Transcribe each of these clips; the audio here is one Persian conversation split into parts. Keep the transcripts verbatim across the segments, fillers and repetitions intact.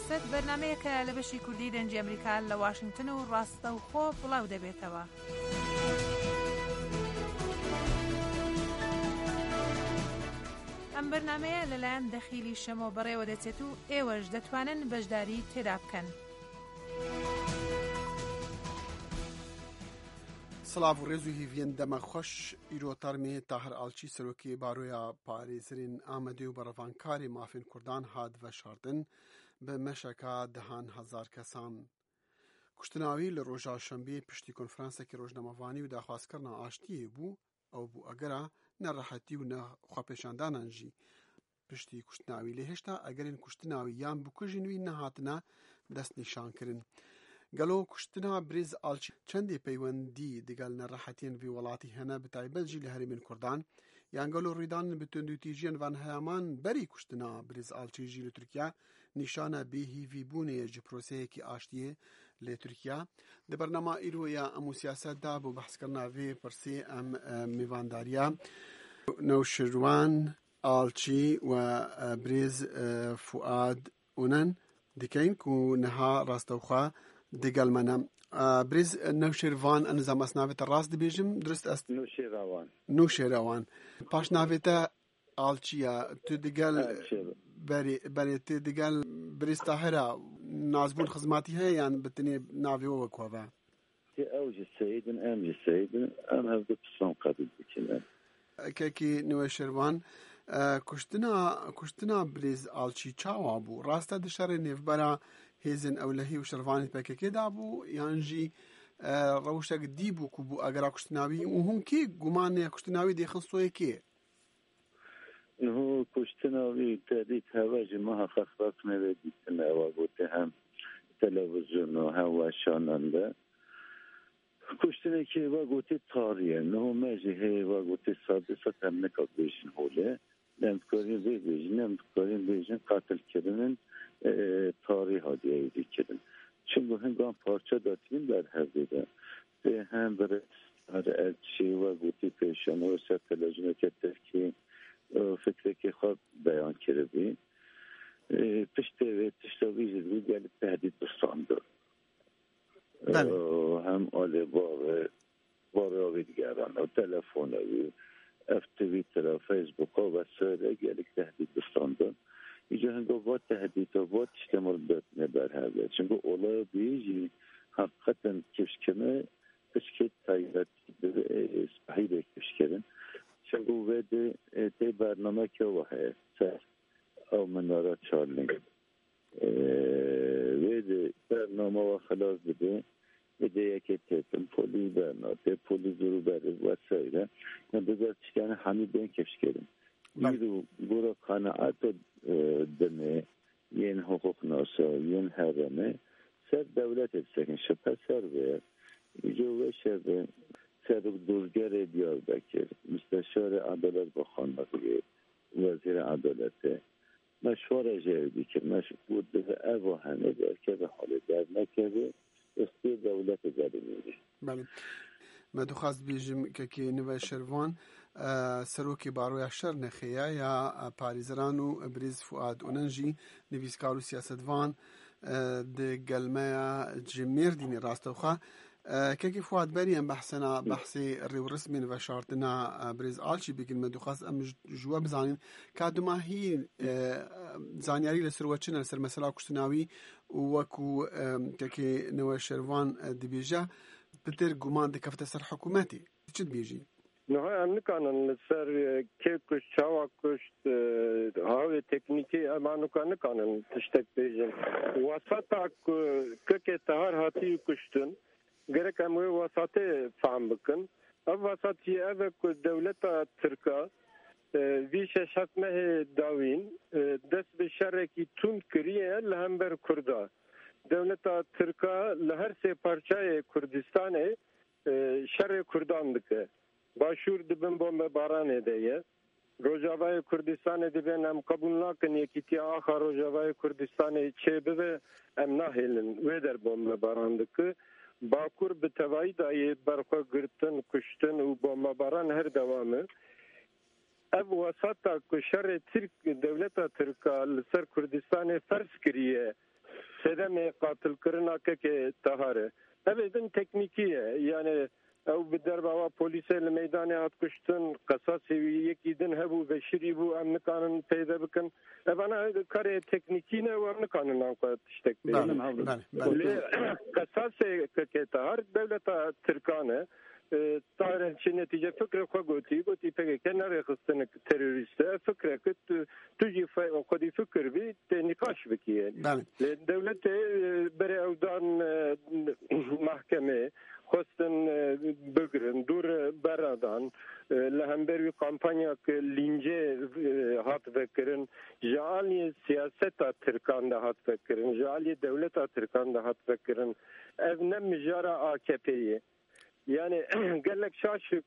سیاست بەرنامەیەکە لە بەشی کوردی دەنجی ئەمریکا لە واشنگتن و ڕاستەوخۆ بڵاو دەبێتەوە. ئەم بەرنامەیە لەلایەن دەخیلی شەمۆ بەڕێوە دەچێت و ئێوەش دەتوانن بەشداری تێدا بکەن. سلااف و ڕێز و هیڤێن دەمە خۆش ئیرۆتەرمێ تاهر ئاڵچی سەرۆکی بارویا پارێزرین ئامەدێ و بەڕەڤانکاری مافین کوردان هات ڤەشاردن بە مەشەکە دەهان هەزار کەسان. کوشتناوی لە ڕۆژا شەمبێ پشتی کۆنفرانسێکی ڕۆژنەمەڤانی و داخوازکردنا ئاشتیە بوو ئەو بوو ئەگەرە نەڕەحەتی و نەخواپێشاندانانژی پشتی کوشتناوی لێ هێشتا ئەگەرین کوشتناوی یان بکوژینوی نەهاتنە دەست نیشانکردن. گەلۆ کوشتنا برێز ئاڵچی چەندێ پەیوەندی دەگەل نەڕەحەتیان ڤی وڵاتی هەنە بەتایبەتجی لە هەرێمین کوردان یان گەلۆ ڕوویدان بە توندوتیژیان ڤان هەیەمان بەری کوشتنا برێز ئاڵچیژی لە تورکیا نیشانە بێهیڤی بوونەیەجی پرۆسەیەکی ئاشتیە لێ تورکیا دە بەرنەما ئیرۆیە ئەم و سیاسەتدا بۆ بەحسکردنا ڤێ پرسێ ئەم میڤانداریە نەوشیروان ئاڵچی و برێز فوئاد ئونەن دکەین و نەها ڕاستەوخوا دەگەڵمەنە. برێز نەوشێروان ئەنزام ئەسناوێتە ڕاست دەبێژم درست ئەست نوشێراوان نوشێراوان پاش ناوێتە ئاڵچیە تو دەگەل بەرێ تێ دەگەل برێز تاهرە نازبوون خزماتی هەیە یان بتنێ ناوێەوە وەکوەڤە ئەوجی سەیدن ئەمجی سەیدن ئەم هەردوو پسۆن قەبول بکەن کەکی نوێشێروان کوشتنا کوشتنا برێز ئاڵچی چاوا بوو ڕاستە دشەڕێ نێڤبەرە هێزن ئەولەهی و شەروانی پێکەکێدا بوو یانژی ڕەوشێک دی بوو کو بوو ئەگەرا کوشتناوی و هەمکی گومانەیە کوشتناوی دێخن سۆیەکێ هو کوشتناوی تەدیت هەواژی مەها خەخڕاکنەوێ دیتنەوە بۆتە هەم تەلەڤیزیۆن و هەوا شانەندە کوشتنێکی وا گوتی تاریە نهو مەژی هەیە وا گوتی سادە سەد هەم نەکا بێژن هۆلێ نەمدکارین بێ بێژن نەمدکارین بێژن قاتلکردنن تاریح هادیه دیکردن چون هنگام پارچه داتیم در هفته به هم بر هر الچی و گوتی پیشان و سر تلویزیون که ترکی فکر که خود بیان کرده پشت و تشتاویز رو گلی تهدید بستانده هم آله بار بار آوی دیگران و تلفون و اف تویتر و فیسبوک و سره گلی تهدید بستانده اینجا هنگام با تهدید و با تشتمال بتنه بر هده چونکه اولای بیجی حقیقتا کشکمه کشکت تاییداتی به اسپحی به کشکرن چونکه ویده تی برنامه که وحه سر او منارات چارلینگ ویده برنامه و خلاص بده ویده یکی تیتن پولی برنامه تی پولی زرو بره و سایره نبیده تشکنه همی بین کشکرن میرو برو قناعت دمه ین حقوق ناسا ین هرمه سر دولت سکن شپه سر بیر ایجا و شبه سر دوزگر دیار بکر مستشار عدالت با خانمقی وزیر عدالت مشوار جهدی که مشهور به او همه در که به حال در نکرده استی دولت داری میده بله ما دخواست بیجم که نوه شروان سەرۆکی باڕۆیە شەر نەخەیە یا پارێزران و برێز فوئاد ئۆنەنژی نویسکار و سیاسەتڤان دەگەلمەیە جمێردینی ڕاستەوخە کەکی فوئاد بەری ئەم بەحسەنا بەحسێ ڕێوڕسمین ڤەشاردنا برێز ئاڵچی بگرن مە دخواست ئەم ژووە بزانین کاتوما هی زانیاری لەسەر وەچنە لەسەر مەسەلا کوشتناوی وەکو کەکی نەوە شەروان دەبێژە پتر گومان دەکەفتە سەر حکوومەتی چ دبێژی نهایت نکنن سر که کشت چاوا کشت هاوی تکنیکی اما نکنن تشتک بیجن وسطا که تهار هاتی کشتن گرک اموی وسطه فهم بکن او وسطی او که دولت ترکا ویش شتمه داوین دست به شرکی تون کریه لهم بر کردا دولت ترکا لهر سه پارچای کردستانه شر کردان دکه باشور دبن بوم باران دیه روجاوای کردستان دبن هم قبول نکن یکی تی آخر روجاوای کردستان چه به ام نهیلن و در بوم باران دکه باکور به توایی دای برخوا گرتن کشتن و بوم باران هر دوامه اب وسطا که شر ترک دولت ترکا لسر کردستان فرض کریه سدم قاتل کرنا که تهاره هبدن تکنیکیه یعنی او بدر بابا پلیس المیدان هات کشتن قصاص یکی دن هبو بشری بو ام نکانن پیدا بکن انا کار تکنیکی نه و ام نکانن ام قد تشتک بله قصاص که تهار دولت ترکانه طاهر چه نتیجه فکر خو گوتی گوتی پک کنار خستن تروریست فکر کت تجی خودی فکر بی نقاش بکیه دولت بر اودان محکمه خواستن بگرن دور برادان لهمبری کمپانیا که لینجه هات بکرن جالی سیاست ترکان ده هات بکرن جالی دولت ترکان ده هات بکرن اف نمجارا آکپیه yani gelek şaşık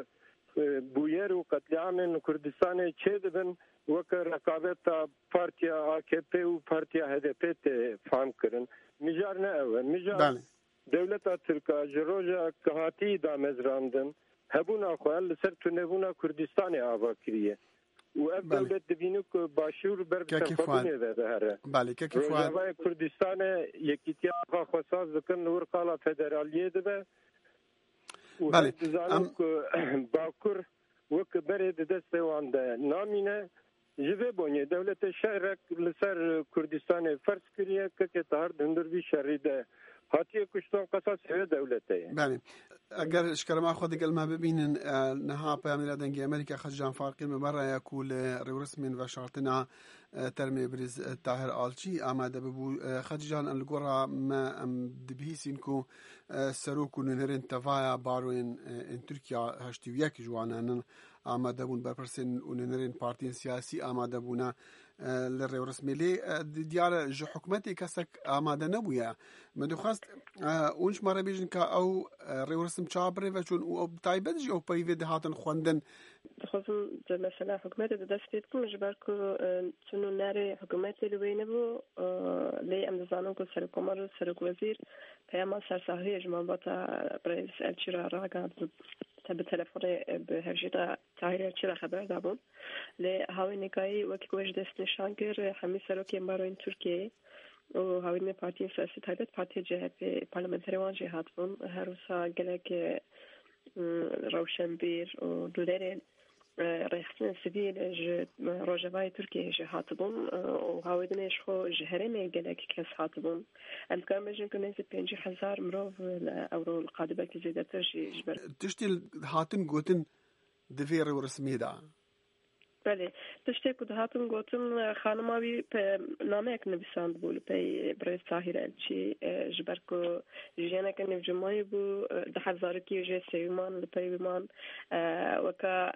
bu yer و قتلعام کردستان چه دبن وک رقابت پارتیا A K P و پارتیا H D P ته فهم کرن مجار نه اول مجار دولت ترکا جروجا کهاتی دا مزراندن هبونا خوال سر تنبونا کردستان آوا کریه و اف دولت دبینو که باشور بر تفاهمی ده هره بله که کفوان روجاوای کردستان یکیتیا خاصاز دکن نور قالا فدرالیه ده بله ام باکر وک برید دست وانده نامینه جوه بونی دولت شهر لسر کردستان فرض کریه که تهار دندر بی شریده هاتیه کشتون قصاص هوه دولته بله اگر اشکر ما خود قل ما ببینن نها پیام دنگی امریکا خجان فارقی مبرا یکول رسمین و شرطنا ترمي برز طاهر آلچی آماده ببو خجان الگورا ما ام دبیسین کو سروکو نهرین تفایا باروین ان ترکیا هشتی و یک جوانان آماده بون برپرسن و نهرین پارتین سیاسی آماده بونا للرئي رسمي لي ديار جو حكومتي كسك آماده نبويا مدو خواست اونش مره بيجن كا او رئي رسم چابره و چون او تايبت جي او پايوه دهاتن خوندن خصوصا مثلا حكومتي دستيت كم جباركو چونو ناري حكومتي لوي نبو لي ام دزانو كو سرك عمر سرك وزير پیاما سرساهي جمعباتا برئيس الچيرا راقا تب تلفن به هرجیتا تایر چرا خبر دارم ل هاوی نکایی وقتی کوچ دست نشان کرد همی سرکی مارین ترکیه و هاوی پارتی سیاسی تایبت پارتی جهت پارلمانتری جهات بون هر روزا گلک روشنبیر و دولت رئیسن سیویل ج روجوای ترکیه جهات بون و هاوی دنیش خو جهرمی گلک کس هات بون امکان بجن کنه زی پنج هزار مرو اورو القادبه که زیاده ترجی جبر تشتیل هاتن گوتن دفیر و رسمی دا بله تشتی که هاتن گوتن خانماوی په نامه یک نویساند بول په برای طاهر الچی جبر کو جینا که نوجمای بو ده هزار کی جه سیمان لپیمان وکا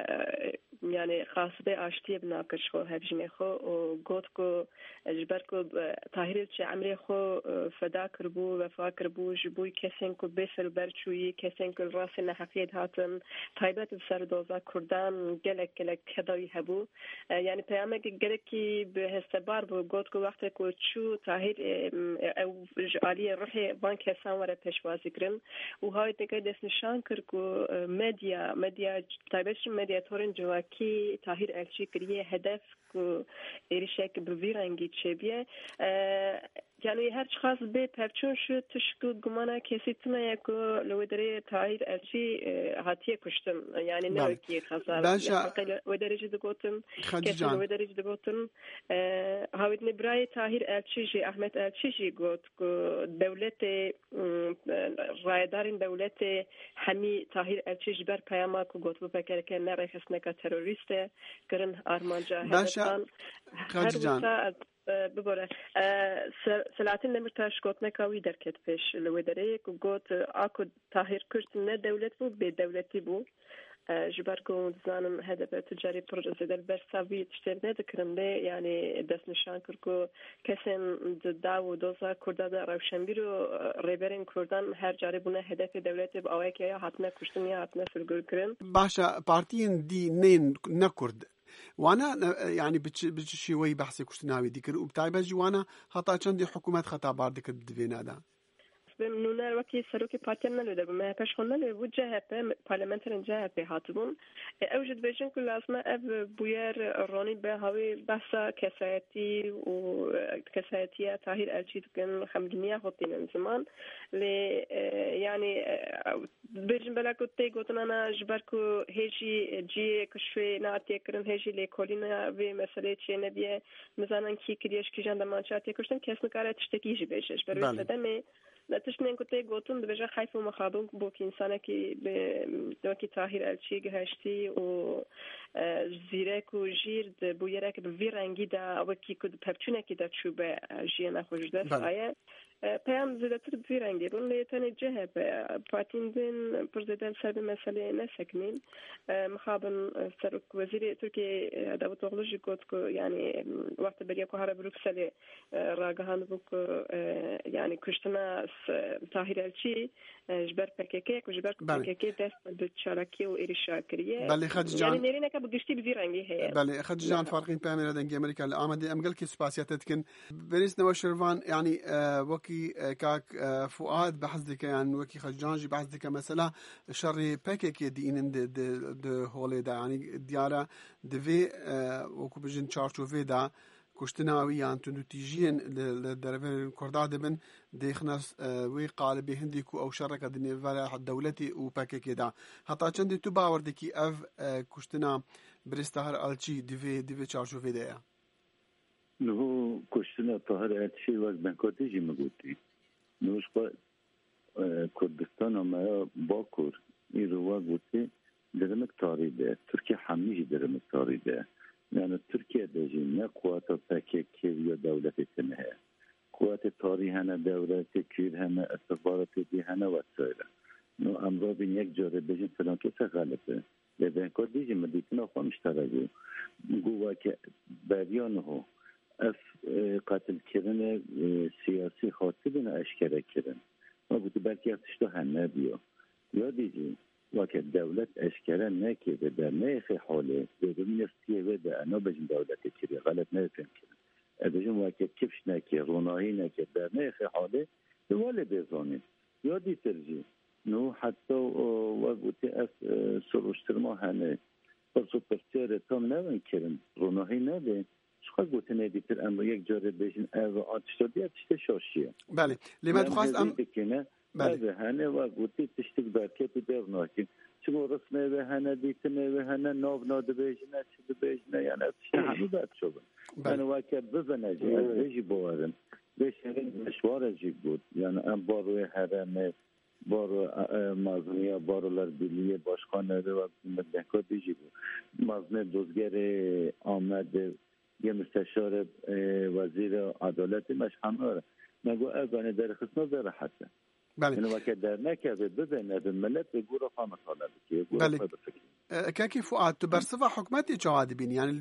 يعني خاصة عشتي بناقش خو هفجني خو وقوت كو جبركو طاهر الشي عمري خو فدا كربو وفا كربو جبوي كسين كو بيسل برچوي كسين كو راس نحقيد هاتن طيبات بسر دوزا كردان جلك جلك كداوي هبو يعني پیامك جلكي بهستبار بو قوت كو وقت كو تشو طاهر او جالي روحي بانك هسان ورا پشوازي كرن وهاي تنكي دس نشان كركو ميديا ميديا طيبش ميديا تورن جوا کی طاهر الچی کریه هدف کو ایرشک بویرنگی چبیه یعنی هر چخاص به پرچون شد تشکو گمانه کسی تنه یکو لودره طاهر الچی هاتیه کشتم یعنی نه کی خاصه ودره جد گوتم کسی ودره جد گوتم هاوید نبرای طاهر الچی جی احمد الچی جی گوت کو دولت رایدارین دولت همی طاهر الچی جبر پیاما کو گوت بفکر که نه رخص نکه تروریسته کرن آرمانجا هدفان هر روزا ببره سلاتین نمرتاش گوت نکاوی درکت پیش لودره کو گوت آکو طاهر کرد نه دولت بو به دولتی بو جبركم زانم هذا تجاري بروجه در برساوي تشتري ذكرن لي يعني دس نشان كركو كسن داو دوزا كردا روشنبيرو ريبرين كردان هر جاربونه هدف دولت باوكي هاتنا كشتن يا هاتنا سرگور كرن باشا بارتين دي نين نكرد وانا يعني بتش شوي بحثي كشتناوي ديكر وبتاعي بجي وانا خطا چندي حكومات خطا بار ديكر بدفينا دا بم نونر وکی سروکی پارتیان نلوده بم پش خون نلوده بود جهپه پارلمانترن جهپه هاتبون اوجد بیشن که لازمه اف بویر رانی به هاوی بحثا کسایتی و کسایتیه تاهیر الچیت کن خمگنیه خطین زمان ل يعني بيجن بلا كنت قلتنا أنا جبركو هيجي جي كشوي نعطي كرن هيجي لكولينا في مسألة شيء نبيه مثلا كي كريش كي جندا ما شاتي كشتم كيس نكارة تشتكي جي بيجش بروي سدمي نتشنين كنت قلتم بيجا خايف ومخاضون بوك إنسانة كي بوكي تاهير الشي جهشتي و زيرك وجير بويرك بفيرانجي دا وكي كد بحبتونا كي دا تشوبه جينا خوش دا سايا پیام زیادتر بیرنگی بون لیتانی جهه پارتین دین پرزیدنت سر مسئله نسکنین مخابن سرک وزیر ترکیه داوود اوغلوجی گفت که یعنی وقت بریا که هر بروکسل راگهان بوک یعنی کشتنا تاهیر الچی جبر پکیک و جبر پکیک دست به چارکی و ایرشا کریه بله خدیجه جان یعنی نرینه که بگشتی بیرنگی هی بله خدیجه جان فارقین پیام ردنگ امریکا لآمده امگل کی سپاسیاتت کن بریس نوشروان یعنی وکی كاك فؤاد بحثك يعني وكي خجانجي بحثك مثلا شر باكيك دي ان د د هولي دا يعني ديارا دفي وكو بجن تشارچو في دا كشتناوي يعني تنتيجين للدرفين كرداد بن دي خناس وي قال بهنديكو او شركه دني فلا دولتي وباكيك دا حتى چندي تو باور دكي اف كشتنا برستهر الچي دفي دفي تشارچو في دا نو کشتن طاهر الچی وقت بنکاتی جی مگوتی نوش با کردستان آمایا باکر این رو وقت گوتی درمک تاریده ترکیه همیشه درمک تاریده یعنی ترکیه دیجی نه قوات پاکیکی یا دولت تنه قوات تاری هنه دولت کیر هنه استخبارات دی هنه و سایره نو امرا بین یک جاره دیجی فلان کسا غلطه به بنکاتی جی مدیتنا خواه مشترگو گوه که بریان ها اف قتل کردن سیاسی خاطبین اشکره کردن ما بودی بلکه ازشتو هنه بیا یا دیجی وقت دولت اشکره نکرده در نیخ حاله بدون استیه و در انا بجن دولت کردی غلط نفهم کردن بجن وقت کفش نکرد روناهی نکرد در نیخ حاله دواله بزانید یا دی ترجی نو حتی وقتی از سروشترما هنه پرسو پرسیار تام نوین کردن روناهی نده شخص گوته ندیتر اما یک جاره بشین او آتش دادی تشت شاشیه بله لیمت خواست ام بله هنه و گوته تشتک برکت در ناکین چون رسمه و هنه دیتنه و هنه ناو ناده بیشنه چیده بیشنه یعنی تشت همه بد شبن یعنی واقع بزنه جی از بیشی بوارن بیشنه مشوار عجیب بود یعنی ام باروی حرمه بارو مازنیا باروlar birliği başkanları ve meclisi دیجی بود مازن دوزگر آمد یه مستشار وزیر عدالت مش همه نگو اگانه در خصنا در حسن بله اینو وقت در نکرده بزنه به ملت به گوره خامه طالب که بله كاكي فؤاد تبرصفة حكمتي جواد بين يعني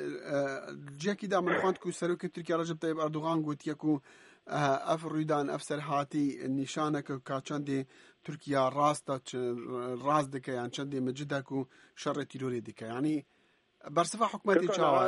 جاكي دا من خوانتكو سروك تركيا رجب طيب أردوغان قلت يكو اف رویدان اف سرحاتی نشانه که چندی ترکیه راستا راز دکه یعنی چندی مجده که شر تیروری دکه یعنی برصفه حکومتی چاوه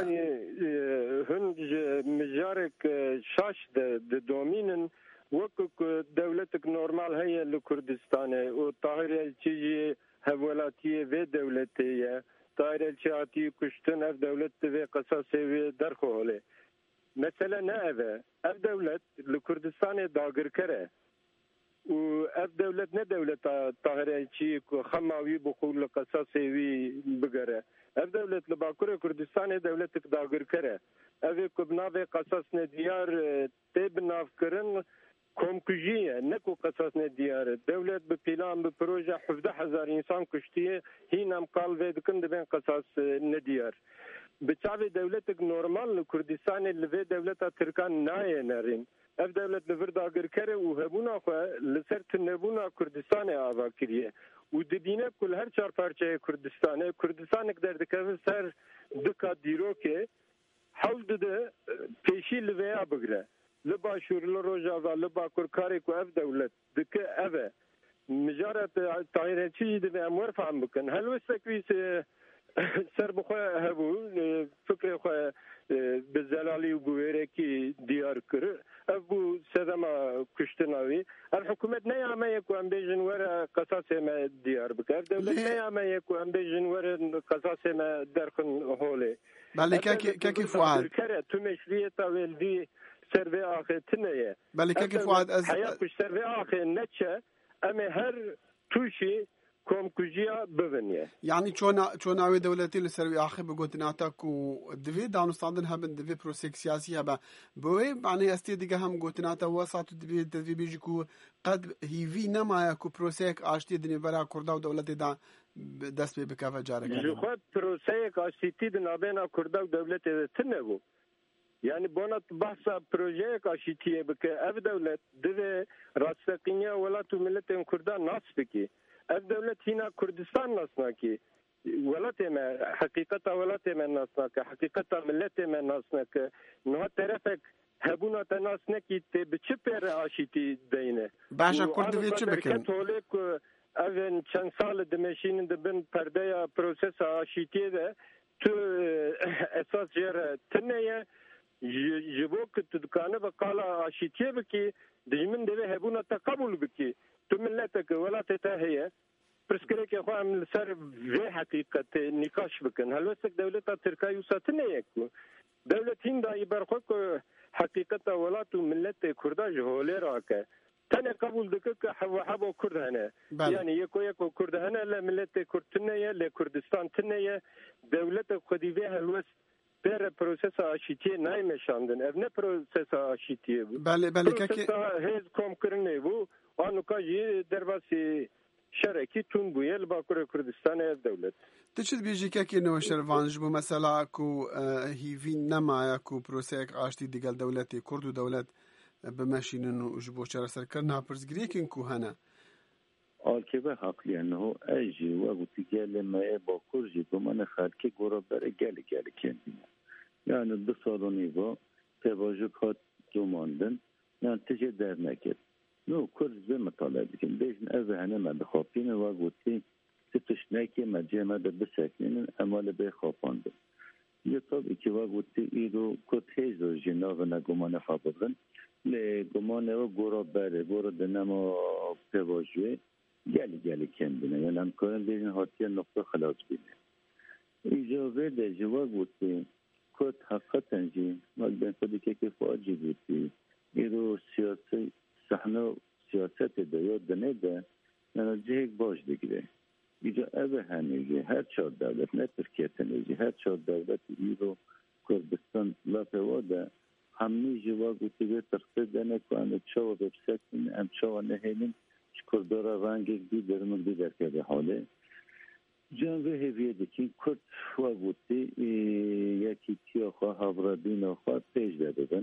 هند مجارك شاش د دومينن وكك دولتك نورمال هي لكردستان وطاهر الشيء هولاتيه في دولتيه طاهر الشيء كشتن اف دولت في قصاصي في درخوله مثلا نأذى اف دولت لكردستان داغر كره و اف دولت نه دولت طاهر الشيء خماوي بقول قصاصي في بقره اف دولت لباكور كردستان دولت داغر كره اف كبناوي قصاص نديار تبناف كرن كومكجيه نكو قصاص نديار دولت ببلان ببروجه حفظ هزار انسان كشتيه هينام قال فيدكن بين قصاص نديار بتشابه دولتك نورمال كردستان اللي في دولتها تركان نايه نارين اف دولت لفردا غركره وهبونا خو لسرت نبونا كردستان آوا كريه ودبينه كل هر چار پارچه كردستان كردستان قدر دكه سر دكا ديروكه حول ده پیشی لویا بگره لبا شورل روجاوا لبا کورکاری کو اف دولت دکه اوه مجارت طاهر چی ده امور فهم بکن هل وسکویس سر بخوا هبو فکر خوا بزلالی و بویرکی دیار کرد ابو سدما کشتناوی الحکومت نیامه یک ام بیجن ور قصاص ما دیار بکر دولت نیامه یک ام بیجن ور قصاص ما درخن هوله بله کاکی کاکی فؤاد کرد تو مشریت ولدی سروی آخر تنیه بله کاکی فؤاد از حیات کش سروی آخر نچه اما هر توشی كوم كوجيا ببنيه يعني چون چون اوي دولتي لسروي اخي بگوتناتا كو دفي دانستاندن هبن دفي بروسيك سياسي هبا بوي معني استي ديگه هم گوتناتا وسط دفي دفي بيجي كو قد هي في نما كو بروسيك اشتي دني برا كردا ودولتي دا دست به بكافه جاره جو خود بروسيك اشتي دنا بين كردا ودولتي تنبو يعني بونت بحث بروجه اشتي بك اف دولت دفي راستقينيا ولا تو ملت كردا ناس بكي اف دولت هنا كردستان ناسنا کی ولات ما حقیقتا ولات ما ناسنا کی حقیقتا ملت ما ناسنا کی نه طرفک هبونا تناسنا کی ته بچپر آشیتی دینه باشا کردوی چه بکن کاتولیک اون چند سال دمشین دبن پرده پروسس آشیتی ده تو اساس جر تنیه جبوک تدکانه بقالا آشیتی بکی دجمن ده هبونا تقبل بکی تو ملتك ولا تتهيأ برسكريك يا أخوان من سر في حقيقة نقاش بكن هل وسك دولة تركيا يوساتنا يكو دولة هند يبرخوك حقيقة ولا تو ملت كردا جهولي راكا تاني قبول دكك حبو حبو كردهنا يعني يكو يكو كردهنا لا ملت كردتنا لا كردستان تنيا دولة خديفيها الوسط بر پروسس آشیتی نایمشاندن ابن پروسس آشیتی بود بله بله که هیچ کم کرنه بود آنو که درباسی شرکی تون بویل با کردستان دولت تشد بيجي كاكي نو شرفانج بو مثلا كو هيفي نما كو بروسيك اشتي ديغال دولتي كردو دولت بماشين و جبو شر سركرنا برزغريكن كو هنا آلکه حقلی انه ایجی و گویی گله مایه با کرجی تو من خالکی گورا بره گله گله کندیم yani bu salonu bu tevajukat dumandın yani tece dernek no kurz ve matalabkin dejin evhane ma bkhapin ve guti tişneki macema da bisakinin amale be khapandı ya tabii ki ve guti ido kotej jinavna gumane hafızın le gumane ve gora bere gora denamo tevaju gel gel kendine yani amkanın dejin hatiye nokta khalas bine icabı de cevap guti كنت حقيقة جي ما بين خدي كيف فاجي بيتي إيرو سياسة صحنا سياسة ديار دنيدا أنا جيك باش دقيقة إجا أبى هنيجي هر شاد دولة نه تركيا تنيجي هر شاد دولة إيرو كردستان لا توادا همني جوا قلت له تركيا دنا كأنه شو ببسط من أم شو نهينين شكردارا رانجك دي درمك دي در كده حاله جنبه هویتی که کرد و گویی یکی تیا خواه هفرادین خواه پیش دادن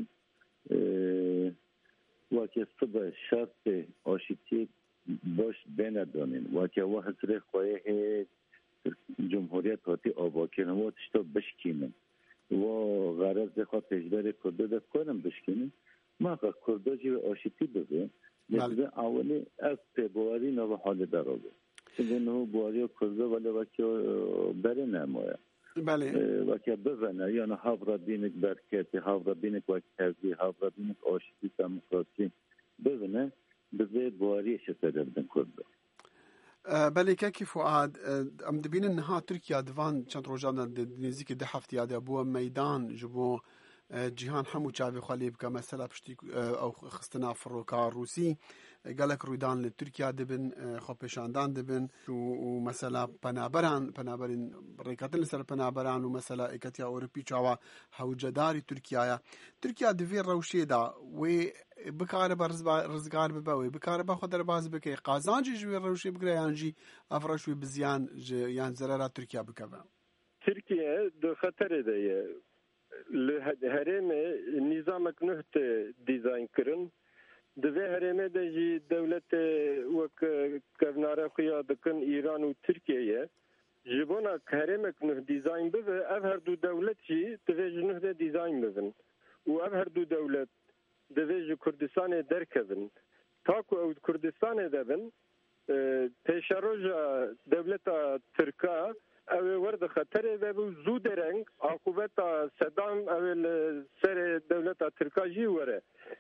و که صبح شرط آشتی باش بندانین و که و حضر خواه جمهوریت هاتی آبا کنم و تشتا بشکینن و غرض خواه پیش بره کرده ده کنم بشکینن ما خواه کرده جیو آشتی بده نزده اولی از پیبواری نو حال در آبه اینو بواری کرده ولی وقتی بره نماید بله وقتی بزنه یعنی حاضر بینک برکتی حاضر بینک وقتی حاضر بینک آشتی دموکراسی بزنه بزه بواریش تدردن کرده بله که فؤاد ام دبین انها ترکیا دوان چند روزانه نزدیک ده هفته یاد ابو میدان جبو جهان همو چاوی خالی بکه مثلا پشتی او خستنا فروکا روسی قالك رويدان لتركيا دبن خو پیشاندان دبن و مثلا پنابران پنابرین ریکاتن لسر پنابران و مثلا اکتیا اوروپی چاوا هوجداری ترکیا ترکیا دوی روشی دا و بکار برز رزگار ببوي بکار با خدر باز بکي قازانجي جوي روشي بگريانجي افرشوي بزيان يان زرارا تركيا بكبا تركيا دو خطر ده لهرم نظامك نهت ديزاين كرن دوی هرمه ده جی دولت وک کفناره خویا دکن ایران و ترکیه جبونا هرمه کنه دیزاین بده اف هر دو دولت جی دوی جنه ده دیزاین بدن و اف هر دو دولت دوی جی کردستان درکبن تاکو او کردستان دبن پیشروج دولت ترکا او ورد خطر و زود رنگ عقوبت صدام اول سر دولت ترکاجی وره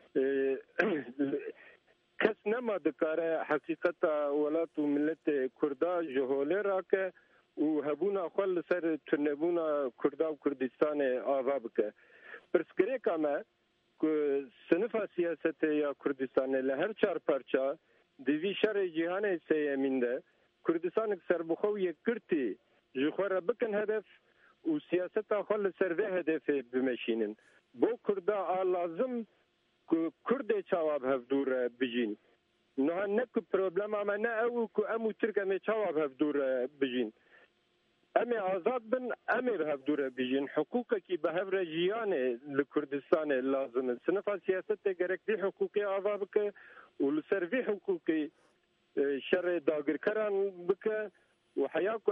کس نما دکاره حقیقت ولات و ملت کردا جهوله را که و هبونا خل سر تنبونا کردا و کردستان آوا بکه پرسکره کامه که سنفا سیاست یا کردستان لهر چار پرچا دوی شر جهان سیمینده کردستان سربخو یک کرتی جخوره بکن هدف و سیاست خل سر به هدف بمشینن بو کردا لازم کرد چواب هفدور بجین نه نه که پروبلم اما نه او که امو ترک امی چواب هفدور بجین امی آزاد بن امی به هفدور بجین حقوق کی به هفر جیان لکردستان لازم سنفا سیاست گرک دی حقوقی آوا بکه و لسر وی حقوقی شر داگر کران بکه و حیاکو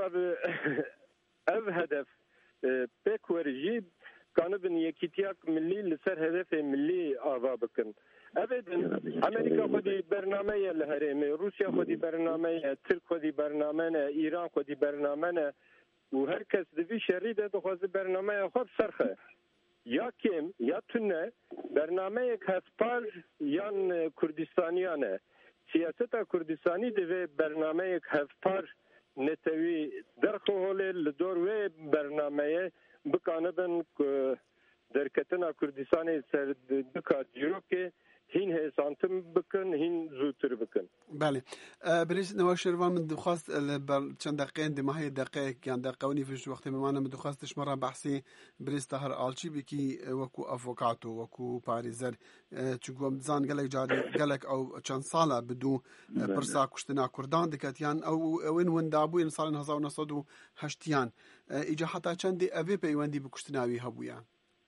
او هدف پیک ورجی کانو بن یکیتیاک ملی لسر هدف ملی آوا بکن ابدا امریکا خودی برنامه لهرمه روسیا خودی برنامه ترک خودی برنامه ایران خودی برنامه و هر کس دوی شریده دخواست برنامه خود سرخه یا کم یا تونه برنامه یک هفپار یان کردستانیانه سیاست کردستانی دوی برنامه یک هفپار نتوی درخوله لدور و برنامه بکانبن که درکتنا کردستان سر دکات جیرو که هین حسانتم بکن هین زودتر بکن. بله بريس نواشروان من دخواست چند دقیقه دماهی دقیقه يعني دقیقه ونی فيش وقت ممانا من دخواستش مرة بحثي بريس طاهر آلچی بکی وکو افوکاتو وکو پاریزر چگو امتزان گلک جاری گلک او چند ساله بدو پرسا کشتنا کردان دکتیان او وین وندابوین سال هزار و نهصد و هشتیان ایجا حتی چند اوی پیوندی بکشتناوی هبویان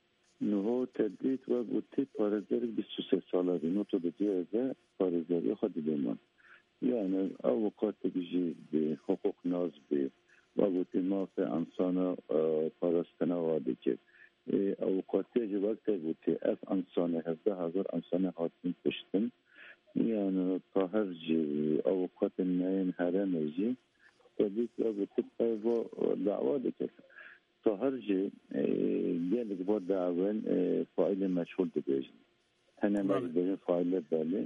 نهو تدریت و گوتی پارزاری بیست و سه ساله دی نو تو دیگه پارزاری خودی بیمان یعنی اوقات بجی به حقوق ناز به و گوتی ما فی انسان پارستنا واده که اوقاتی جو وقت گوتی اف انسان هفده هزار انسان حاطین پشتن یعنی تا هر جی اوقات نین هرم جی تدریت و گوتی پای دعوا دیگه تا هر جی گلک با دعوان فایل مشغول دبیجن هنه مجبورین فایل باله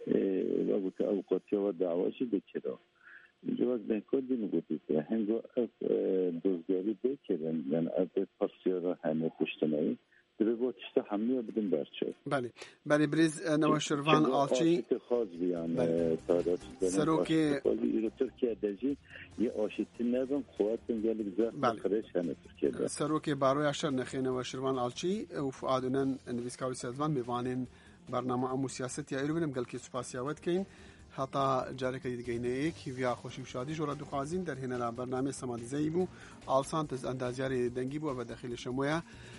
و گوته اوقاتی و دعواشی بکرا جواز بین کردی نگوتی که هنگو اف دوزگاری بکرن یعنی اف پاسیارا همه پشتنایی دبی با تشتا حملی بدون برچه بله بله بریز نواشروان آلچی خاص بیان تارات سروکی ایرو ترکیه دجی یه آشیتی نبن خواتن گلک زفت خرش همه ترکیه ده سروکی باروی عشر نخی نواشروان آلچی و فعادونن نویسکاوی سازمان میوانین برنامه امو سیاستی ایرو بینم گلکی سپاسیاوت کین حتی جارك دیگه ایک ویا خوشی و شادی جورا دخوازین در هنا برنامه سمادی زیبو آلسان تز اندازیاری دنگی بو و داخل شمویا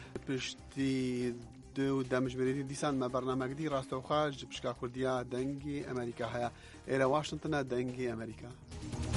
پشتی دو دمج بریدی دیسان ما برنامه دی راست و خارج بشکا کردیا دنگی امریکا هيا الى واشنطن دنگی امریکا